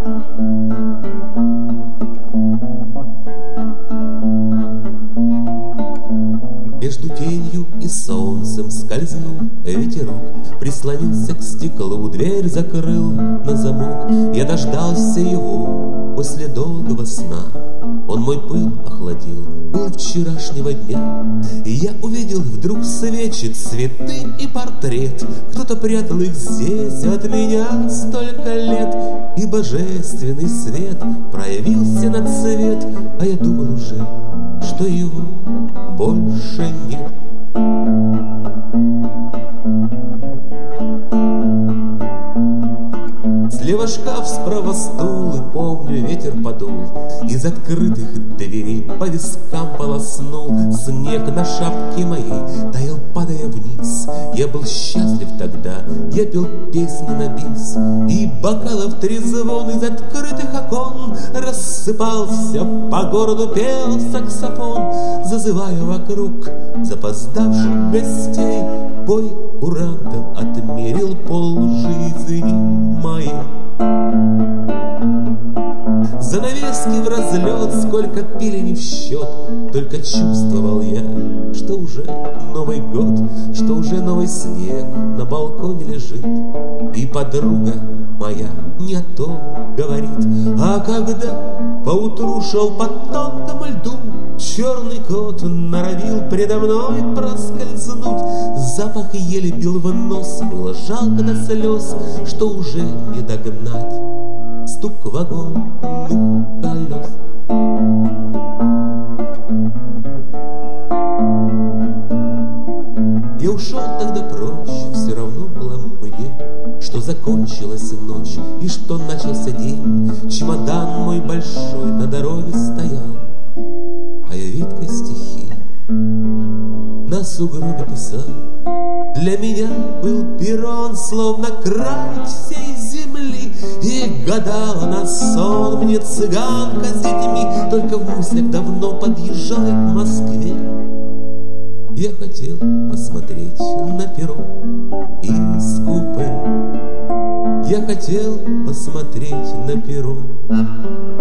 Между тенью и солнцем скользнул ветерок, прислонился к стеклу, дверь закрыл на замок. Я дождался его после долгого сна. Он мой пыл охладил, пыл вчерашнего дня. И я увидел вдруг свечи, цветы и портрет. Кто-то прятал их здесь от меня столько лет. И божественный свет проявился на цвет, а я думал уже, что его больше нет. Слева шкаф, справа стул, и помню, ветер подул. Из открытых дверей по вискам полоснул. Снег на шапке моей таял, падая вниз. Я был счастлив тогда, я пел песни на бис. И бокалов трезвон из открытых окон рассыпался по городу, пел саксофон, зазывая вокруг запоздавших гостей. Бой курантов отмерил полжизни моей. Занавески в разлет, сколько пили не в счет. Только чувствовал я, что уже Новый год, что уже новый снег на балконе лежит. И подруга моя не о том говорит. А когда поутру шел по тонкому льду, черный кот норовил предо мной проскользнуть. Запах еле бил в нос, было жалко до слез, что уже не догнать стук вагонных колес. Я ушел тогда прочь, все равно было мне, что закончилась ночь и что начался день. Чемодан мой большой на дороге стоял, а я веткой стихи на сугробе писал. Для меня был перрон, словно край всей земли, и гадала на сон мне цыганка с детьми. Только в мыслях давно подъезжал я к Москве. Я хотел посмотреть на перрон из купе. Я хотел посмотреть на перрон